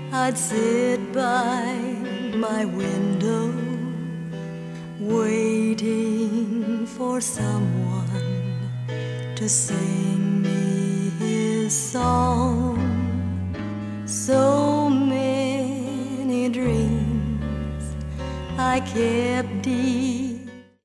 I'd sit by my window, waiting for someone to sing me his song. So many dreams I kept deep